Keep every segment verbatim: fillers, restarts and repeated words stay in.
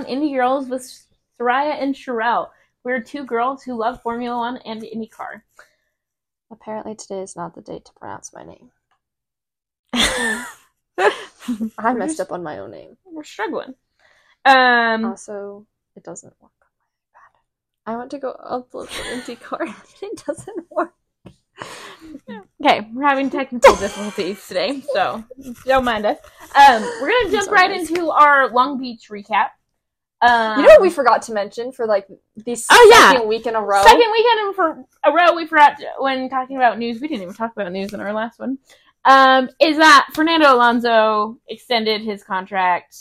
on Indie Girls with Soraya and Sherelle. We're two girls who love Formula One and IndyCar. Apparently today is not the date to pronounce my name. I messed up on my own name. We're struggling. Um, also, it doesn't work on my iPad. I went to go upload the IndyCar and it doesn't work. Okay, we're having technical difficulties today, so don't mind us. Um, we're gonna jump right into our Long Beach recap. Um, you know what we forgot to mention for like the oh, second yeah. week in a row? Second weekend for a row, we forgot to, when talking about news. We didn't even talk about news in our last one. Um, is that Fernando Alonso extended his contract?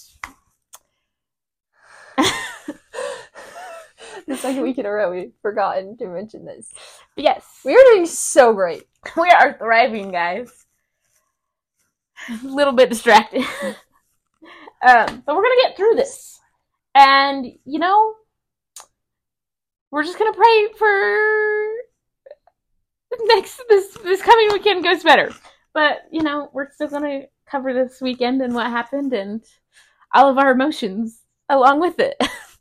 The second week in a row, we've forgotten to mention this. Yes. We are doing so great. We are thriving, guys. A little bit distracted. um, but we're going to get through this. And, you know, we're just going to pray for next this, this coming weekend goes better. But, you know, we're still going to cover this weekend and what happened and all of our emotions along with it.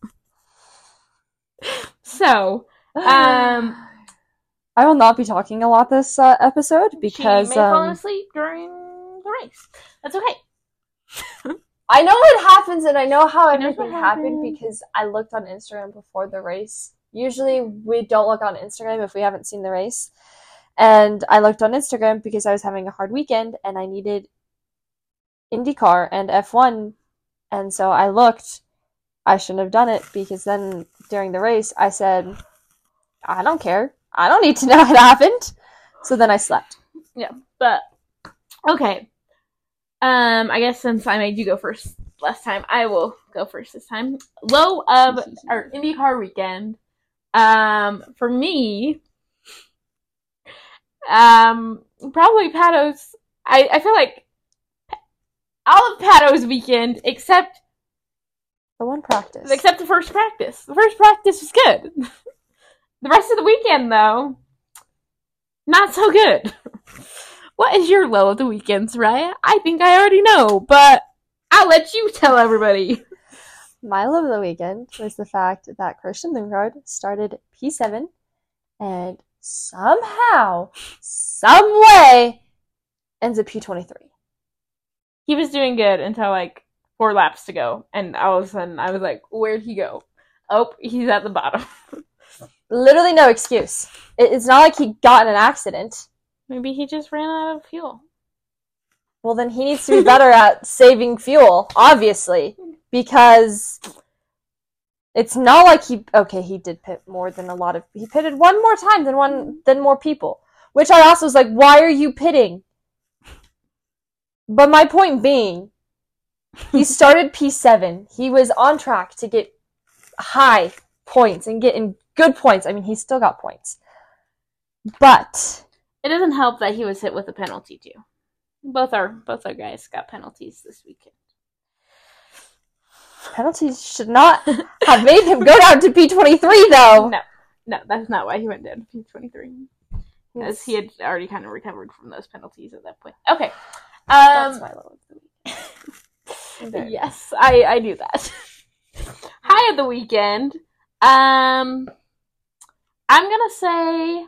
So, um, I will not be talking a lot this uh, episode because she may um, fall asleep during the race. That's okay. I know what happens and I know how I know everything what happened happened. because I looked on Instagram before the race. Usually we don't look on Instagram if we haven't seen the race. And I looked on Instagram because I was having a hard weekend and I needed IndyCar and F one. And so I looked. I shouldn't have done it because then during the race I said, I don't care. I don't need to know what happened. So then I slept. Yeah, but okay. Um, I guess since I made you go first last time, I will go first this time. Low of our IndyCar weekend. Um, for me, um, probably Pato's. I, I feel like all of Pato's weekend except the one practice. Except the first practice. The first practice was good. The rest of the weekend, though, not so good. What is your low of the weekend, Soraya? I think I already know, but I'll let you tell everybody. My low of the weekend was the fact that Christian Lundgaard started P seven and somehow, some way, ends at P twenty-three. He was doing good until, like, four laps to go, and all of a sudden I was like, where'd he go? Oh, he's at the bottom. Literally no excuse. It's not like he got in an accident. Maybe he just ran out of fuel. Well, then he needs to be better at saving fuel, obviously, because it's not like he... Okay, he did pit more than a lot of... He pitted one more time than one than more people, which I also was like, why are you pitting? But my point being, he started P seven. He was on track to get high points and get in good points. I mean, he still got points. But it doesn't help that he was hit with a penalty, too. Both our both our guys got penalties this weekend. Penalties should not have made him go down to P twenty-three, though. No, no, that's not why he went down to P twenty-three. Because he had already kind of recovered from those penalties at that point. Okay. Um, that's my low of the weekend. Yes, I, I knew that. High of the weekend. Um, I'm gonna say...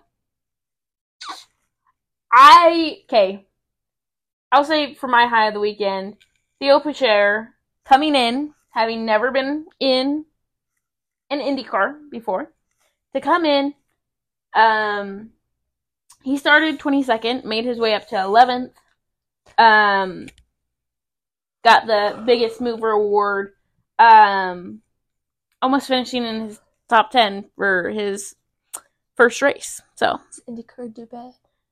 I... Okay. I'll say for my high of the weekend, Theo Pourchaire coming in, having never been in an IndyCar before, to come in. Um, he started twenty-second, made his way up to eleventh. Um, got the biggest mover award. Um, almost finishing in his top ten for his first race. So it's IndyCar Dubai.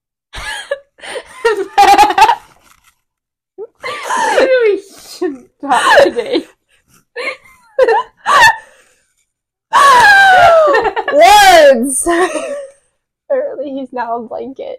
We should talk today. Words! Apparently he's now a blanket.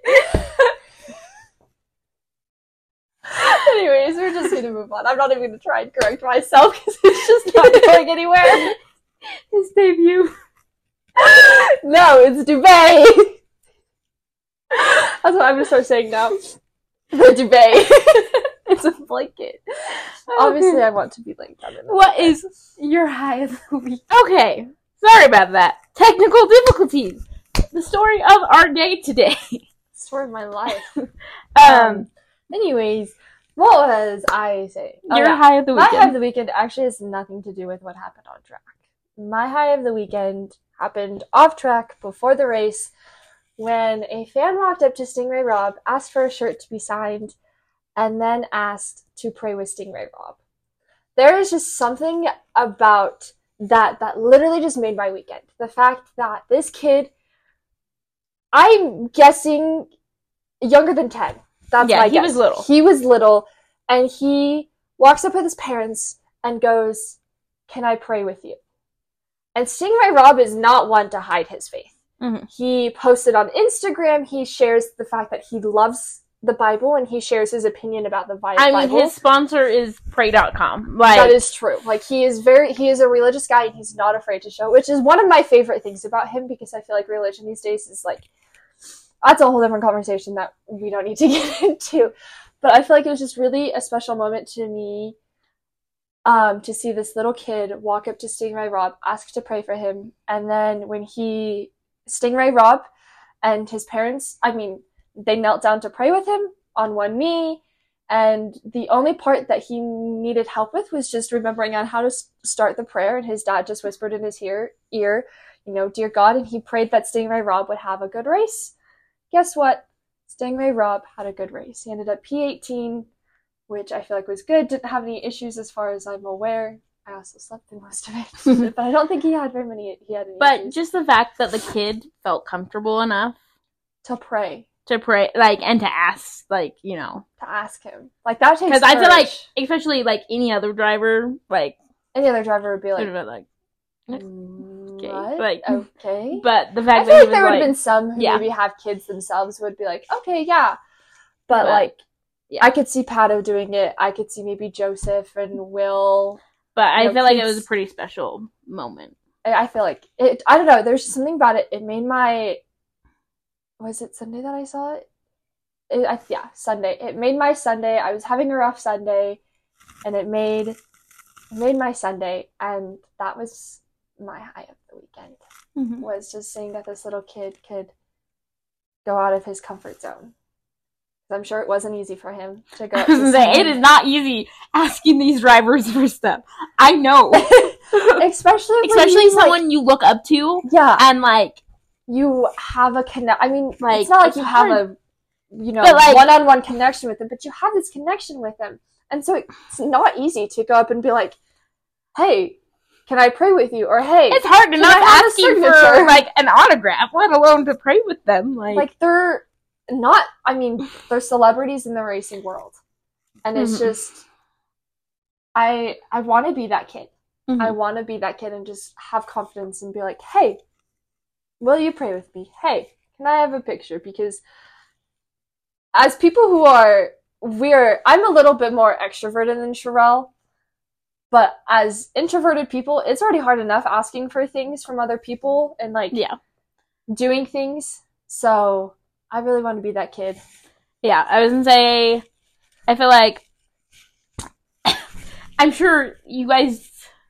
Anyways, we're just gonna move on. I'm not even gonna try and correct myself because it's just not going anywhere. His debut. No, it's Dubai. That's what I'm gonna start saying now. The Dubai. It's it's a blanket. Obviously, I want to be laying down in a What blanket. is your high of the week? Okay, sorry about that. Technical difficulties. The story of our day today. Story of my life. Um, Um, anyways, what was I saying? Oh, your yeah. high of the My weekend. high of the weekend actually has nothing to do with what happened on track. My high of the weekend happened off track before the race when a fan walked up to Stingray Rob, asked for a shirt to be signed, and then asked to pray with Stingray Rob. There is just something about that that literally just made my weekend. The fact that this kid, I'm guessing younger than ten. That's Yeah, my he guess. was little. He was little, and he walks up with his parents and goes, "Can I pray with you?" And Stingray Rob is not one to hide his faith. Mhm. He posted on Instagram, he shares the fact that he loves the Bible, and he shares his opinion about the Bi- I Bible. mean, his sponsor is pray dot com. Like, That is true. Like, he is very, he is a religious guy, and he's not afraid to show, which is one of my favorite things about him, because I feel like religion these days is like, that's a whole different conversation that we don't need to get into. But I feel like it was just really a special moment to me, um, to see this little kid walk up to Stingray Rob, ask to pray for him, and then when he, Stingray Rob and his parents, I mean, they knelt down to pray with him on one knee, and the only part that he needed help with was just remembering on how to s- start the prayer, and his dad just whispered in his ear, ear, you know, "Dear God," and he prayed that Stingray Rob would have a good race. Guess what? Stingray Rob had a good race. He ended up P eighteen, which I feel like was good. Didn't have any issues as far as I'm aware. I also slept through most of it, but I don't think he had very many. He had any but issues. just the fact that the kid felt comfortable enough To pray, to pray, like, and to ask, like, you know, to ask him, like that takes. because I feel like, courage. especially like any other driver, like, Any other driver would be would like, have been like, "Mm, okay, what? like, Okay." but the I fact feel that like he there was would have like, been some who yeah. maybe have kids themselves who would be like, "Okay, yeah," but But, like, yeah. I could see Pato doing it. I could see maybe Joseph and Will. but I No, feel like it kids- was a pretty special moment. I I feel like it. I don't know. There's something about it. It made my. Was it Sunday that I saw it? It I, yeah, Sunday. It made my Sunday. I was having a rough Sunday, and it made it made my Sunday, and that was my high of the weekend. Mm-hmm. Was just seeing that this little kid could go out of his comfort zone. I'm sure it wasn't easy for him to go. I Up was to gonna say, it someone- is not easy asking these drivers for stuff. I know, especially when especially you, someone like, you look up to, yeah, and like, you have a connect. I mean, Like, it's not like it's you have hard. a, you know, But, like- one-on-one connection with them, but you have this connection with them, and so it's not easy to go up and be like, "Hey, can I pray with you?" Or "Hey," it's hard Can enough I have a asking for signature? like an autograph, let alone to pray with them. Like, like they're not. I mean, they're celebrities in the racing world, and it's Mhm. just, I I want to be that kid. mhm. I want to be that kid and just have confidence and be like, "Hey, will you pray with me? Hey, can I have a picture?" Because as people who are, we're, I'm a little bit more extroverted than Sherelle, but as introverted people, it's already hard enough asking for things from other people and like yeah, doing things. So I really want to be that kid. yeah. I was gonna say, I feel like I'm sure you guys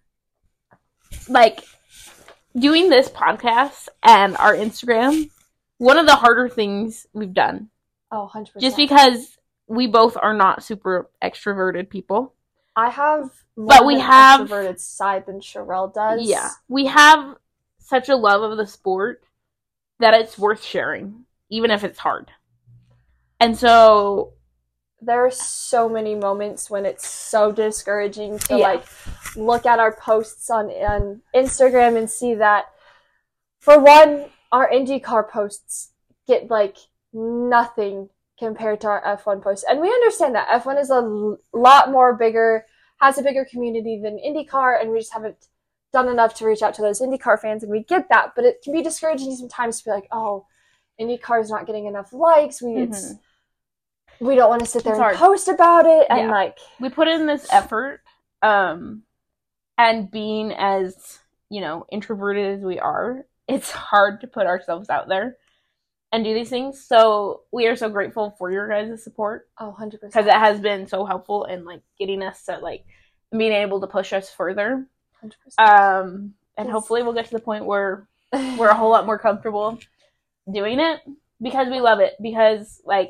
like doing this podcast and our Instagram. One of the harder things we've done, Oh, one hundred percent. just because we both are not super extroverted people. I have more But we of an have- extroverted side than Sherelle does. Yeah, we have such a love of the sport that it's worth sharing, even if it's hard. And so, There are so many moments when it's so discouraging to Yeah. like look at our posts on, on Instagram and see that, for one, our IndyCar posts get like nothing compared to our F one posts. And we understand that F one is a l- lot more bigger, has a bigger community than IndyCar, and we just haven't done enough to reach out to those IndyCar fans, and we get that. But it can be discouraging sometimes to be like, "Oh, IndyCar is not getting enough likes. We it's we don't want to sit there It's and hard. post about it," and Yeah. like, we put in this effort, um, and being as, you know, introverted as we are, it's hard to put ourselves out there. and do these things. So we are so grateful for your guys' support. Oh, one hundred percent. Because it has been so helpful in, like, getting us to, like, being able to push us further. one hundred percent. Um, and hopefully we'll get to the point where we're a whole lot more comfortable doing it. Because we love it. Because, like,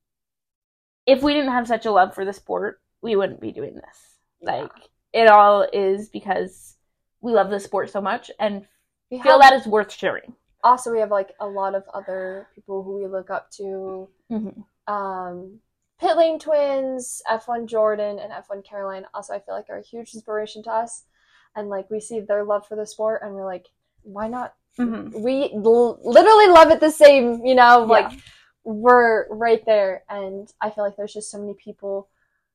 if we didn't have such a love for the sport, we wouldn't be doing this. Yeah. Like, it all is because we love the sport so much and we feel have, that it's worth sharing. Also, we have, like, a lot of other people who we look up to. Mm-hmm. Um, Pit Lane Twins, F one Jordan, and F one Caroline also, I feel like, are a huge inspiration to us. And, like, we see their love for the sport, and we're like, why not? Mm-hmm. We l- literally love it the same, you know? Yeah. Like, we're right there. And I feel like there's just so many people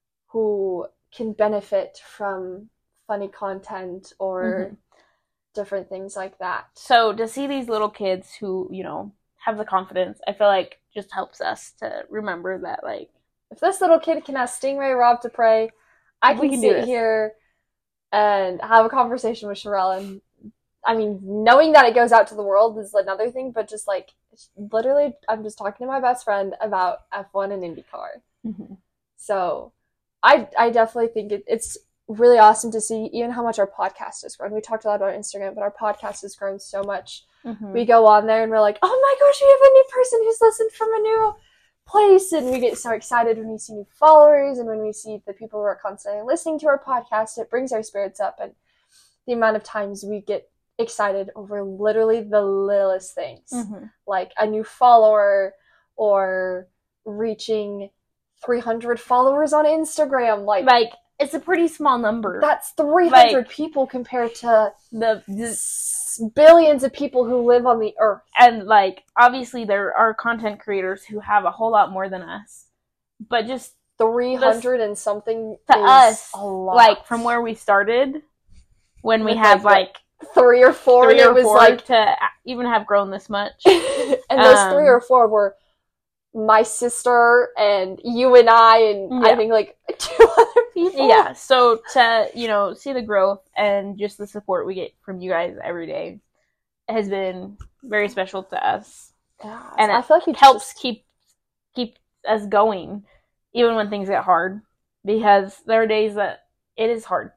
who can benefit from funny content or mm-hmm. different things like that. So to see these little kids who, you know, have the confidence, I feel like just helps us to remember that, like, if this little kid can ask Stingray Rob to pray, I can, can sit here and have a conversation with Sherelle. And I mean, knowing that it goes out to the world is another thing, but just like, literally, I'm just talking to my best friend about F one and IndyCar. Mm-hmm. So I I definitely think it, it's really awesome to see even how much our podcast has grown. We talked a lot about Instagram, but our podcast has grown so much. Mm-hmm. We go on there and we're like, oh my gosh, we have a new person who's listened from a new place, and we get so excited when we see new followers and when we see the people who are constantly listening to our podcast. It brings our spirits up, and the amount of times we get excited over literally the littlest things, mm-hmm. like a new follower or reaching three hundred followers on Instagram. Like, like it's a pretty small number. That's three hundred like, people compared to the, the s- billions of people who live on the earth. And, like, obviously there are content creators who have a whole lot more than us. But just three hundred and something to is us, a lot. Like, from where we started, when we With, have, like, like, three or four, three and or it was four like to even have grown this much. And those um, three or four were my sister and you and I and yeah. I think like two other people. Yeah, so to, you know, see the growth and just the support we get from you guys every day has been very special to us. Yeah, and so it I feel like it helps just... keep keep us going even when things get hard, because there are days that it is hard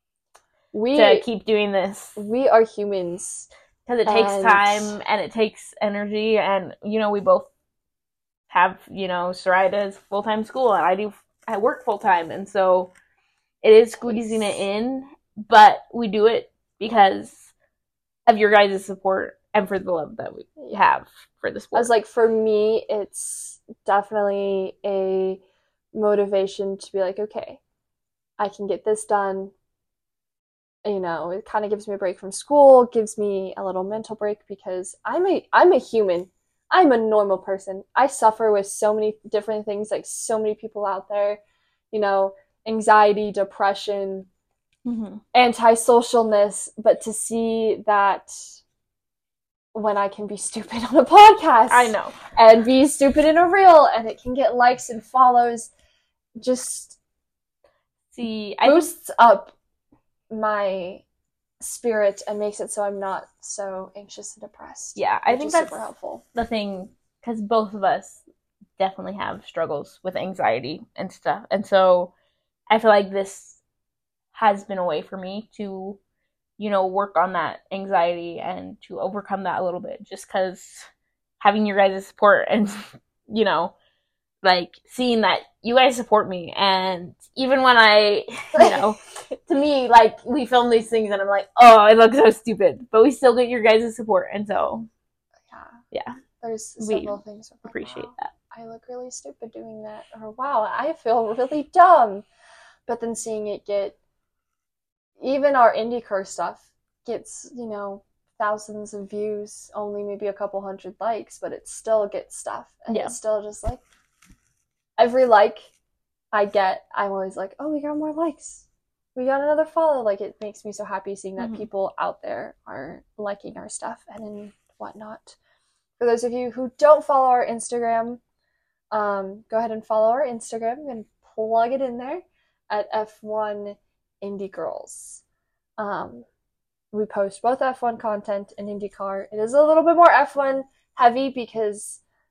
we to keep doing this. We are humans. Because it takes and... time and it takes energy, and, you know, we both have, you know, Soraya does full-time school and I do, I work full-time, and so it is squeezing it in, but we do it because of your guys' support and for the love that we have for the sport. I was like, for me, it's definitely a motivation to be like, okay, I can get this done. You know, it kind of gives me a break from school, gives me a little mental break, because I'm a I'm a human. I'm a normal person. I suffer with so many different things, like so many people out there, you know, anxiety, depression, mm-hmm. antisocialness. But to see that when I can be stupid on a podcast, I know, and be stupid in a reel, and it can get likes and follows, just see, I boosts think- up my spirit and makes it so I'm not so anxious and depressed. Yeah, I think that's super helpful. The thing, because both of us definitely have struggles with anxiety and stuff, and so I feel like this has been a way for me to, you know, work on that anxiety and to overcome that a little bit, just because having your guys' support and, you know, like, seeing that you guys support me, and even when I, you know, to me, like, we film these things and I'm like, oh, I look so stupid, but we still get your guys' support, and so, yeah, yeah, there's several things. Like, appreciate wow, that. I look really stupid doing that, or wow, I feel really dumb, but then seeing it get, even our IndyCar stuff gets, you know, thousands of views, only maybe a couple hundred likes, but it still gets stuff, and yeah. It's still just like, every like I get, I'm always like, oh, we got more likes. We got another follow. Like, it makes me so happy seeing that mm-hmm. people out there are liking our stuff and and whatnot. For those of you who don't follow our Instagram, um, go ahead and follow our Instagram and plug it in there at F one Indie Girls. Um, we post both F one content and IndyCar. It is a little bit more F one heavy because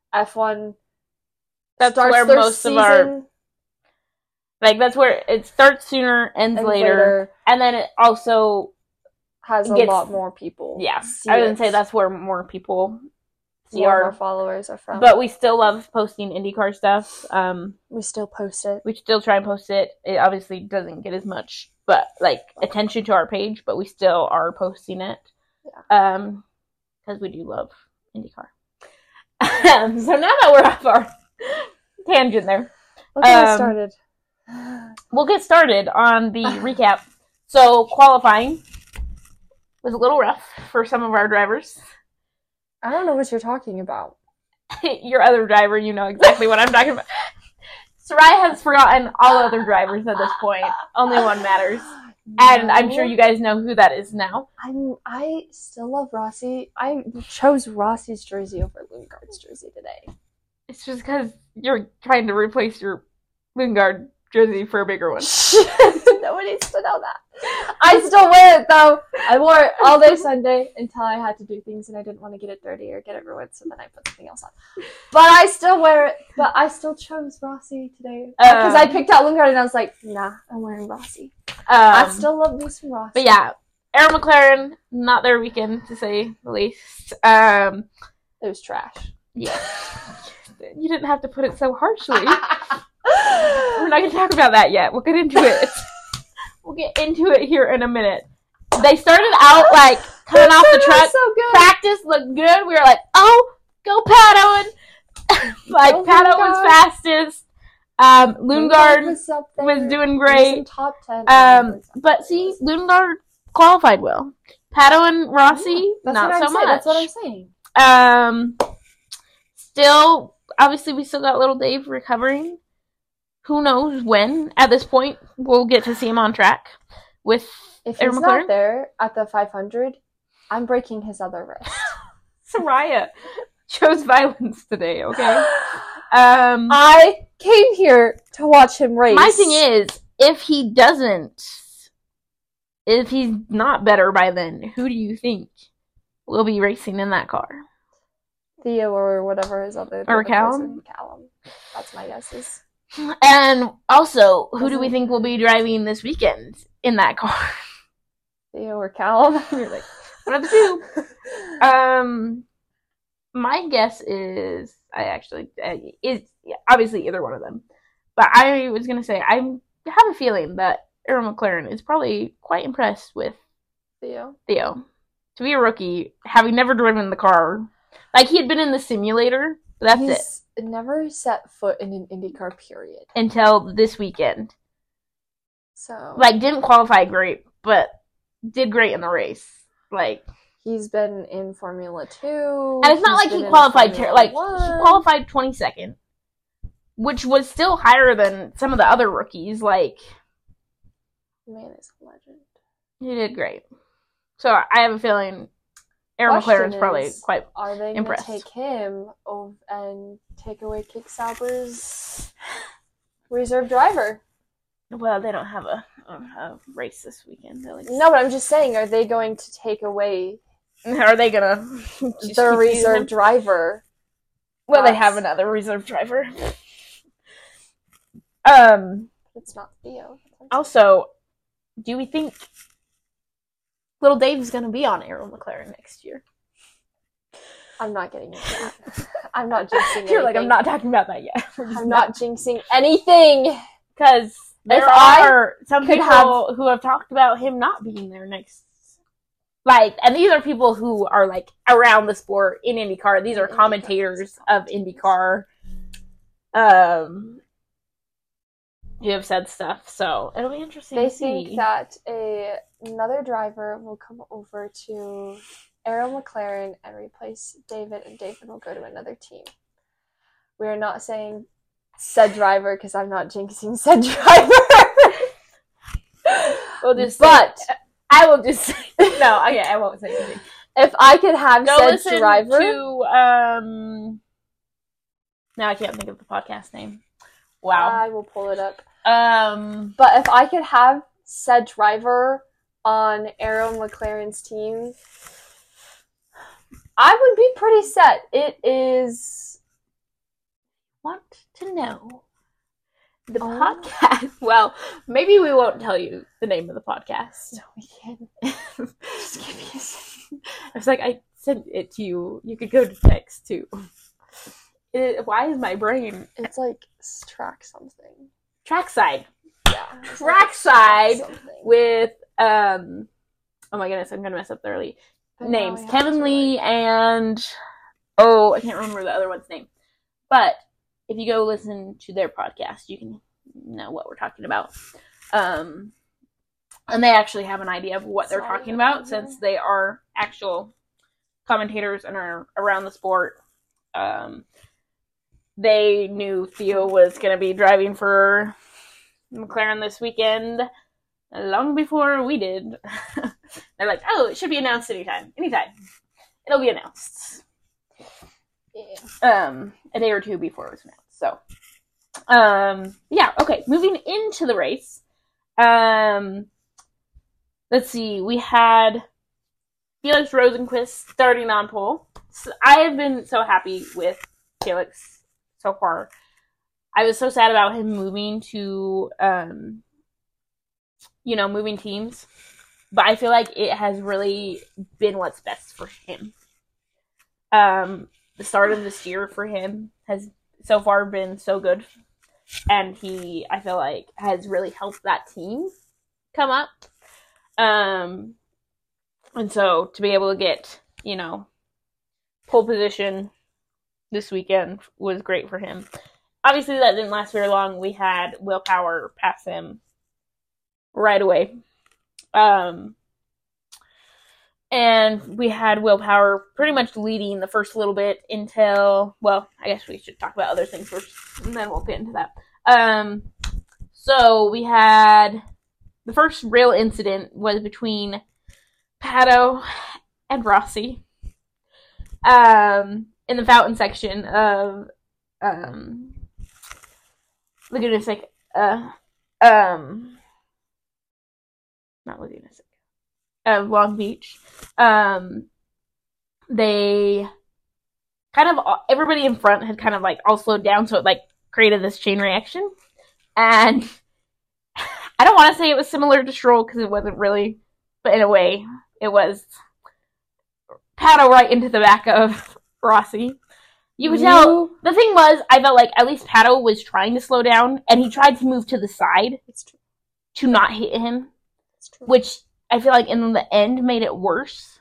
F one That's starts where their most season, of our like that's where it starts sooner, ends and later, later and then it also has a gets- lot more people. yeah. see I wouldn't it. say that's where more people see more of our, our followers are from. but we still love posting IndyCar stuff. Um, we still post it. we still try and post it. It obviously doesn't get as much, but like attention to our page, but we still are posting it. Yeah. Um, because we do love IndyCar. Um, so now that we're off our tangent there, Look how um, I started. we'll get started on the recap. So qualifying was a little rough for some of our drivers. I don't know what you're talking about. Your other driver, you know exactly what I'm talking about. Soraya has forgotten all other drivers at this point. Only one matters. And I'm sure you guys know who that is now. I'm, I still love Rossi. I chose Rossi's jersey over Lundgaard's jersey today. It's just because you're trying to replace your Lundgaard jersey for a bigger one. Nobody needs to know that. I still wear it though. I wore it all day Sunday until I had to do things and I didn't want to get it dirty or get it ruined, so then I put something else on. But I still wear it. But I still chose Rossi today because um, I picked out Lundgaard and I was like, nah, I'm wearing Rossi. Um, I still love me some Rossi. But yeah, Arrow McLaren, not their weekend to say the least. Um, it was trash. Yeah, you didn't have to put it so harshly. We're not going to talk about that yet. We'll get into it. We'll get into it here in a minute. They started out, like, coming off the truck. So good. Practice looked good. We were like, oh, go Pat Owen. Like, oh, Pat Owen was fastest. Um, Lundgaard was, was doing great. Top ten. Um, but see, Lundgaard qualified well. Pat Owen, Rossi, yeah, not so saying. much. That's what I'm saying. Um, still, obviously, we still got little Dave recovering. Who knows when? At this point, we'll get to see him on track with If he's not there at the five hundred, I'm breaking his other wrist. Soraya chose violence today, okay? Um, I came here to watch him race. My thing is, if he doesn't, if he's not better by then, who do you think will be racing in that car? Theo or whatever his other or Callum. Callum. That's my guesses. And also, who do we think will be driving this weekend in that car? Theo or Callum? You're like, one of the two. Um, my guess is, I actually, uh, is yeah, obviously either one of them. But I was going to say, I have a feeling that Aaron McLaren is probably quite impressed with Theo. Theo. To be a rookie, having never driven the car, like he had been in the simulator, but that's He's it. Never set foot in an IndyCar, period. Until this weekend. So, like, didn't qualify great, but did great in the race. Like, he's been in Formula Two, and it's not like he qualified ter- like one. He qualified twenty-second, which was still higher than some of the other rookies. Like, man is a legend. He did great. So I have a feeling Aaron McLaren's probably quite Are they impressed. Going to take him over and take away Kick Sauber's reserve driver? Well, they don't have a, a race this weekend. Least. No, but I'm just saying, are they going to take away? Are they gonna the reserve driver? Well, That's... they have another reserve driver. Um, it's not Theo. Also, do we think little Dave's gonna be on Aaron McLaren next year? I'm not getting into that. I'm not jinxing anything. You're like, I'm not talking about that yet. I'm not jinxing anything. Because there if are some people have... who have talked about him not being there next. Like, and these are people who are, like, around the sport in IndyCar. These are commentators of IndyCar. Um, who have said stuff. So, it'll be interesting they to see. They think that a, another driver will come over to Aaron McLaren and replace David, and David will go to another team. We are not saying said driver because I'm not jinxing said driver. We'll just but say, I will just say, no, okay, I won't say anything. If I could have Go said listen driver to um now I can't think of the podcast name. Wow. I will pull it up. Um but if I could have said driver on Aaron McLaren's team, I would be pretty set. It is want to know the Oh. podcast, well, maybe we won't tell you the name of the podcast. No, we can't. Just give me a second. I was like, I sent it to you. You could go to text too. It, why is my brain It's like track something. trackside? Yeah. it's like Trackside something. with um. Oh my goodness, I'm gonna mess up the early But now names. we have Kevin to, Lee like- and oh, I can't remember the other one's name. But if you go listen to their podcast, you can know what we're talking about. Um, and they actually have an idea of what they're Sorry, talking about yeah. since they are actual commentators and are around the sport. Um, they knew Theo was going to be driving for McLaren this weekend long before we did. They're like, oh, it should be announced anytime. Anytime. It'll be announced. Yeah. Um, a day or two before it was announced. So, um, yeah, okay. Moving into the race. Um, let's see. We had Felix Rosenqvist starting on pole. So I have been so happy with Felix so far. I was so sad about him moving to, um, you know, moving teams. But I feel like it has really been what's best for him. Um, the start of this year for him has so far been so good. And he, I feel like, has really helped that team come up. Um, and so to be able to get, you know, pole position this weekend was great for him. Obviously, that didn't last very long. We had Will Power pass him right away. Um, and we had Will Power pretty much leading the first little bit until, well, I guess we should talk about other things first, and then we'll get into that. Um, so we had the first real incident was between Pato and Rossi um, in the fountain section of um, Laguna Seca. Uh, um, not Laguna Seca. Of Long Beach. Um, they kind of, everybody in front had kind of like all slowed down, so it like created this chain reaction. And I don't want to say it was similar to Stroll because it wasn't really, but in a way, it was Pato right into the back of Rossi. You could tell, the thing was, I felt like at least Pato was trying to slow down, and he tried to move to the side It's true. to not hit him, It's true. which I feel like in the end made it worse.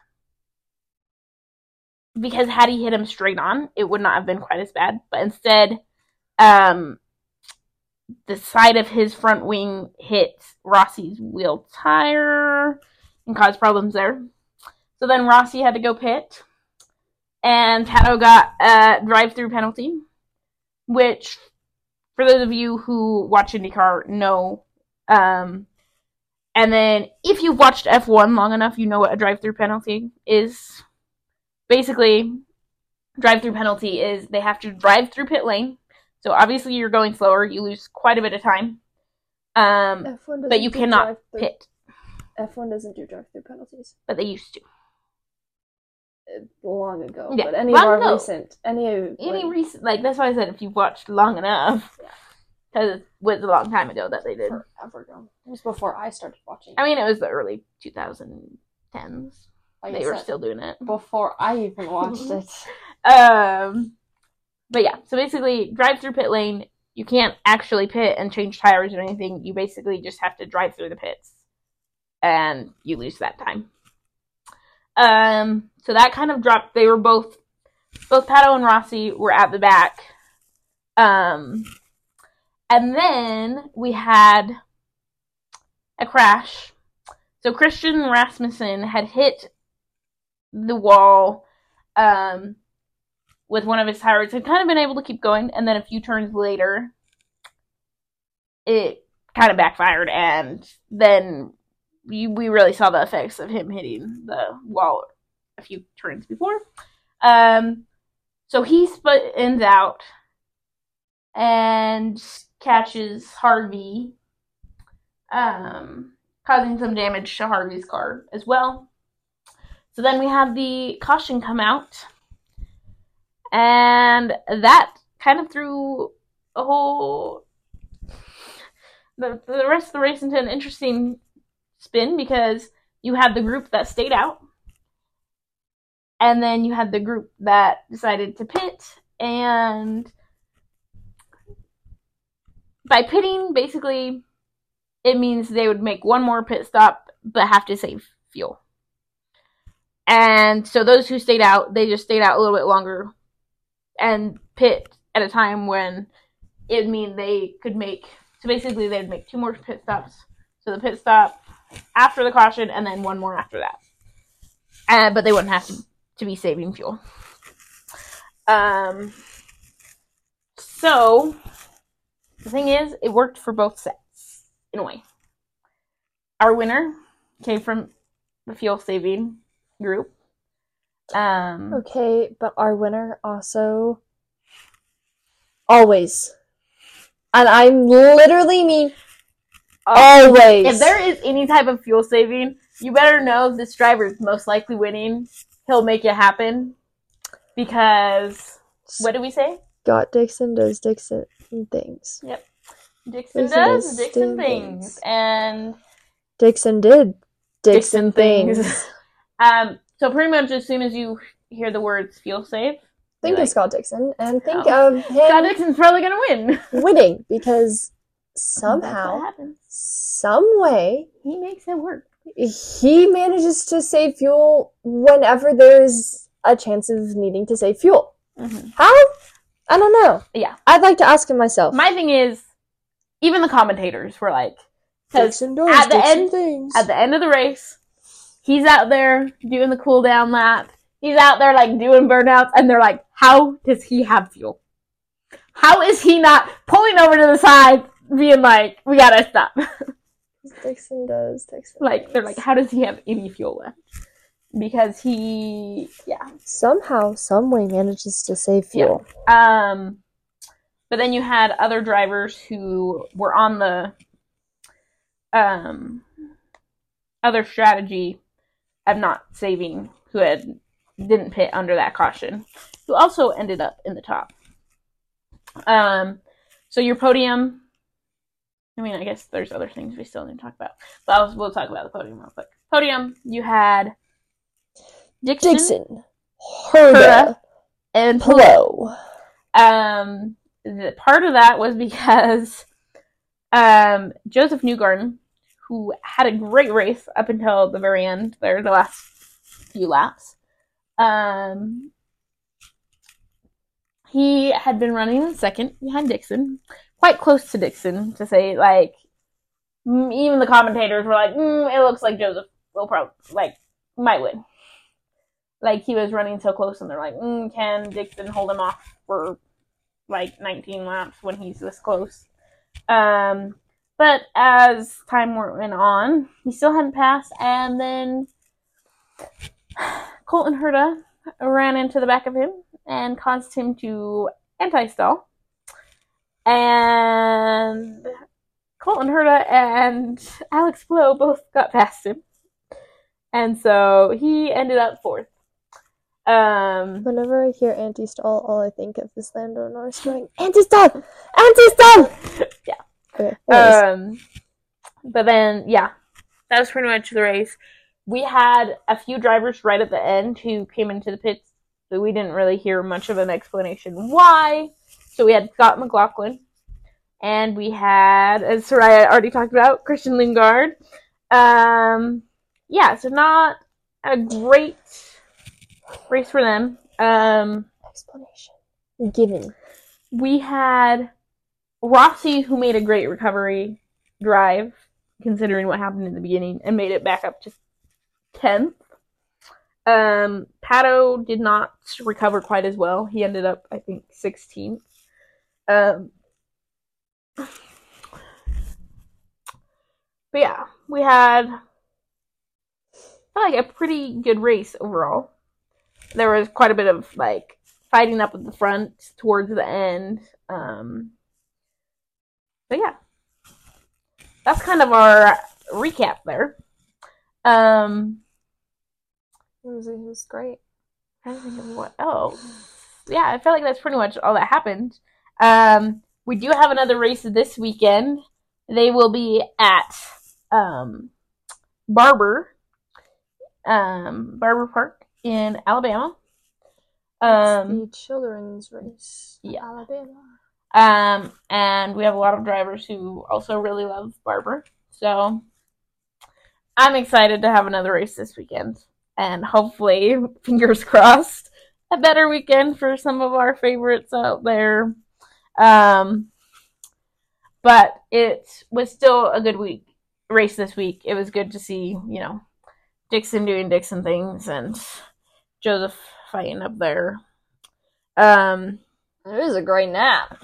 Because had he hit him straight on, it would not have been quite as bad. But instead, um, the side of his front wing hit Rossi's wheel tire and caused problems there. So then Rossi had to go pit. And Pato got a drive-through penalty. Which, for those of you who watch IndyCar, know... Um, And then, if you've watched F one long enough, you know what a drive-through penalty is. Basically, drive-through penalty is they have to drive through pit lane. So obviously, you're going slower. You lose quite a bit of time. Um, F one doesn't but you do cannot drive-through- pit. F one doesn't do drive-through penalties. But they used to. Uh, Long ago. Yeah, But any long of our ago. recent, any of Any like, recent, like that's why I said if you've watched long enough, Yeah. because it was a long time ago that they did. forever ago. It was before I started watching. I mean, it was the early twenty tens. Like They I were said, still doing it. before I even watched it. Um, but yeah, so basically, drive through pit lane. You can't actually pit and change tires or anything. You basically just have to drive through the pits, and you lose that time. Um, so that kind of dropped. They were both, both Pato and Rossi were at the back. Um, and then we had a crash. So Christian Rasmussen had hit the wall um, with one of his tires. Had kind of been able to keep going, and then a few turns later, it kind of backfired, and then we, we really saw the effects of him hitting the wall a few turns before. Um, so he spins out and catches Harvey, um, causing some damage to Harvey's car as well. So then we have the caution come out, and that kind of threw a whole the the rest of the race into an interesting spin because you had the group that stayed out, and then you had the group that decided to pit, and by pitting, basically, it means they would make one more pit stop but have to save fuel. And so those who stayed out, they just stayed out a little bit longer and pit at a time when it would mean they could make, so basically they'd make two more pit stops. So the pit stop after the caution and then one more after that. Uh, but they wouldn't have to, to be saving fuel. Um, so the thing is, it worked for both sets, in a way. Our winner came from the fuel saving group. Um, okay, but our winner also always, and I literally mean always. If there is any type of fuel saving, you better know this driver is most likely winning. He'll make it happen because what do we say? Scott Dixon does Dixon things. Yep, Dixon, Dixon does Dixon things. things, and Dixon did Dixon Dixon, things. things. um. So pretty much as soon as you hear the words fuel save, think like, of Scott Dixon and think oh, of him Scott Dixon's probably gonna win. winning because somehow, some way, he makes it work. He manages to save fuel whenever there's a chance of needing to save fuel. Mm-hmm. How? I don't know. Yeah. I'd like to ask him myself. My thing is, even the commentators were like, Dixon does at the Dixon end, things. At the end of the race, he's out there doing the cool down lap. He's out there like doing burnouts, and they're like, how does he have fuel? How is he not pulling over to the side, being like, we gotta stop? Dixon does Dixon Like, things. they're like, how does he have any fuel left? Because he, yeah. Somehow, someway manages to save fuel. Yeah. Um, but then you had other drivers who were on the um other strategy of not saving, who had didn't pit under that caution, who also ended up in the top. Um, so your podium. I mean, I guess there's other things we still need to talk about, but I'll, we'll talk about the podium real quick. Podium, you had Dixon, Dixon, Herta, and Pelot. Um, the part of that was because um, Joseph Newgarden, who had a great race up until the very end, there, the last few laps, um, he had been running in second behind Dixon, quite close to Dixon, to say, like, even the commentators were like, mm, it looks like Joseph will probably, like, might win. Like, he was running so close, and they're like, mm, can Dixon hold him off for, like, nineteen laps when he's this close? Um, but as time went on, he still hadn't passed, and then Colton Herta ran into the back of him and caused him to anti-stall. And Colton Herta and Alex Blow both got past him. And so he ended up fourth. Um, Whenever I hear anti-stall, all I think of is Lando Norris going, anti-stall! Anti-stall! Yeah. Okay, um, but then, yeah, that was pretty much the race. We had a few drivers right at the end who came into the pits, but we didn't really hear much of an explanation why. So we had Scott McLaughlin, and we had, as Soraya already talked about, Christian Lundgaard. Um, yeah, so not a great race for them. Um, explanation given. We had Rossi, who made a great recovery drive, considering what happened in the beginning, and made it back up to tenth. Um, Pato did not recover quite as well. He ended up, I think, sixteenth. Um, but yeah, we had like a pretty good race overall. There was quite a bit of like fighting up at the front towards the end. Um, but yeah, that's kind of our recap there. Um, it was, it was great. I don't think of what else. Yeah, I feel like that's pretty much all that happened. Um, we do have another race this weekend. They will be at um, Barber, um, Barber Park in Alabama. Um, the children's race in yeah. Alabama. Um, and we have a lot of drivers who also really love Barber. So I'm excited to have another race this weekend. And hopefully, fingers crossed, a better weekend for some of our favorites out there. Um, but it was still a good week race this week. It was good to see, you know, Dixon doing Dixon things and Joseph fighting up there. Um, it was a great nap.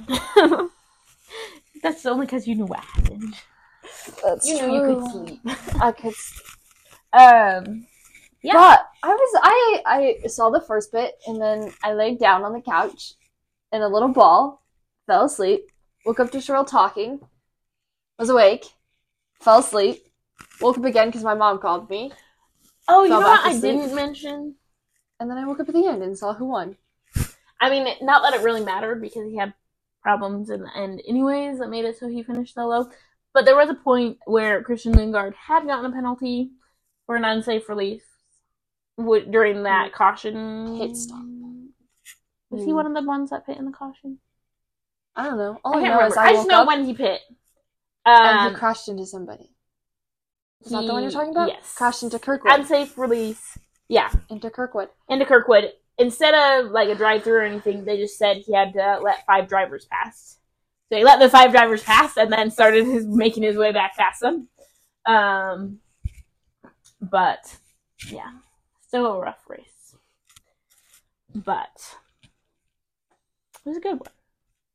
That's only because you knew what happened. That's you true. knew you could sleep. I could sleep. Um, yeah. But I was I I saw the first bit and then I laid down on the couch in a little ball, fell asleep, woke up to Cheryl talking, was awake, fell asleep, woke up again because my mom called me. Oh, you know what I didn't mention? And then I woke up at the end and saw who won. I mean, not that it really mattered because he had problems in the end anyways that made it so he finished solo. But there was a point where Christian Lundgaard had gotten a penalty for an unsafe release during that caution pit stop. Was mm. he one of the ones that pit in the caution? I don't know. All I, I can't know remember. is I, I just know up when he pit. Um, and he crashed into somebody. Is he, that the one you're talking about? Yes. Crashed into Kirkwood. Unsafe release. Yeah. Into Kirkwood. Into Kirkwood. Instead of like a drive-through or anything, they just said he had to let five drivers pass. So he let the five drivers pass and then started his, making his way back past them. Um, but, yeah. Still a rough race. But it was a good one.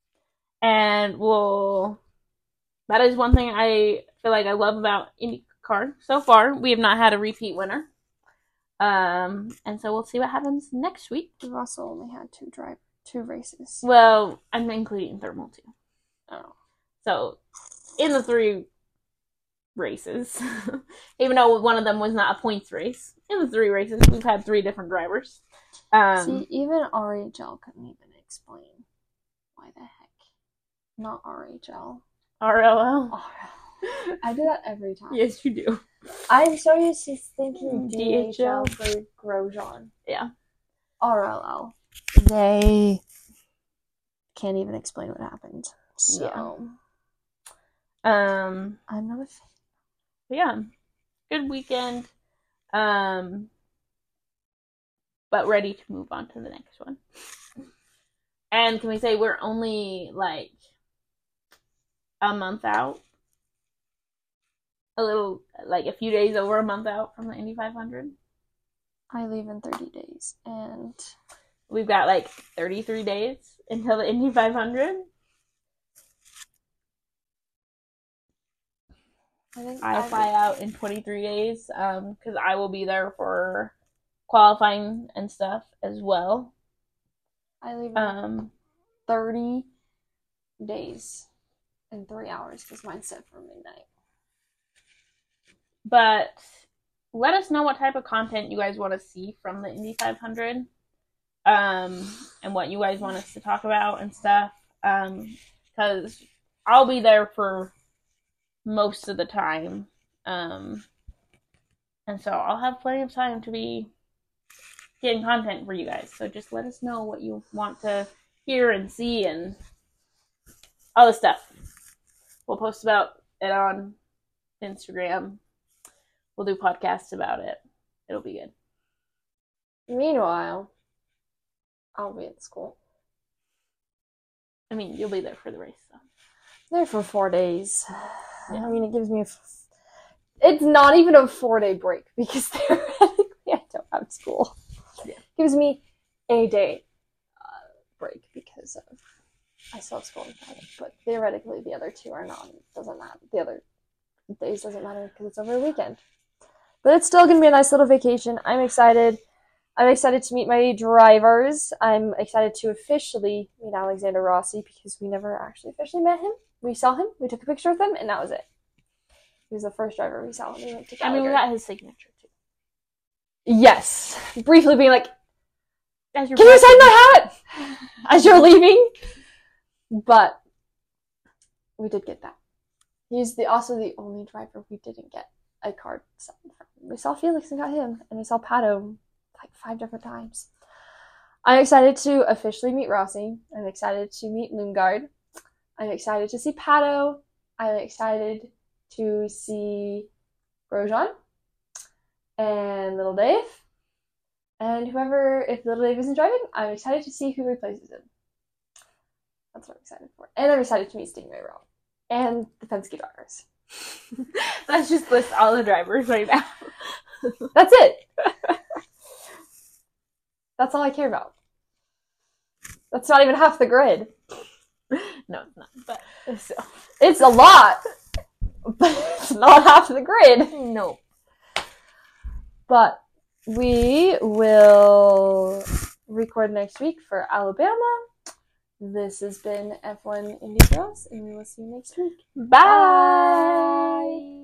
And we'll... That is one thing I feel like I love about IndyCar so far. We have not had a repeat winner. Um, and so we'll see what happens next week. Russell only had two drive two races. Well, I'm including thermal too. Oh. So, in the three races, even though one of them was not a points race, in the three races, we've had three different drivers. Um, see, even R H L couldn't even explain why the heck. Not R H L. R L L. R L L. I do that every time. Yes, you do. I'm so used to thinking D H L D H L for Grosjean. Yeah. R L L. They can't even explain what happened. So. Yeah. Um, I'm not a fan. Yeah. Good weekend. Um, but ready to move on to the next one. And can we say we're only like a month out? A little, like a few days over a month out from the Indy five hundred. I leave in thirty days, and we've got like thirty-three days until the Indy five hundred. I, think I fly out in twenty-three days um, because I will be there for qualifying and stuff as well. I leave in um, thirty days and three hours because mine's set for midnight. But let us know what type of content you guys want to see from the Indy five hundred, um, and what you guys want us to talk about and stuff. Um, because I'll be there for most of the time, um, and so I'll have plenty of time to be getting content for you guys. So just let us know what you want to hear and see and all this stuff. We'll post about it on Instagram. We'll do podcasts about it. It'll be good. Meanwhile, I'll be at school. I mean, you'll be there for the race, so. There for four days. Yeah. I mean, it gives me a... F- it's not even a four-day break because theoretically I don't have school. Yeah. It gives me a day uh, break because of... I still have school on Friday, but theoretically the other two are not. It doesn't matter. The other days doesn't matter because it's over the weekend. But it's still going to be a nice little vacation. I'm excited. I'm excited to meet my drivers. I'm excited to officially meet Alexander Rossi because we never actually officially met him. We saw him, we took a picture with him, and that was it. He was the first driver we saw when we went to Gallagher. I mean, we got his signature, too. Yes. Briefly being like, As can you sign my hat? As you're leaving? But we did get that. He's the also the only driver we didn't get a card signed from. We saw Felix and got him, and we saw Pato like five different times. I'm excited to officially meet Rossi. I'm excited to meet Lundgaard. I'm excited to see Pato. I'm excited to see Grosjean and Little Dave. And whoever, if Little Dave isn't driving, I'm excited to see who replaces him. That's what I'm excited for. And I'm excited to meet Stingray Rowe. And the Penske drivers. Let's just list all the drivers right now. That's it. That's all I care about. That's not even half the grid. No, it's not. But so. It's a lot. But it's not half the grid. No. But we will record next week for Alabama. This has been F one Indie Girls, and we will see you next week. Bye. Bye.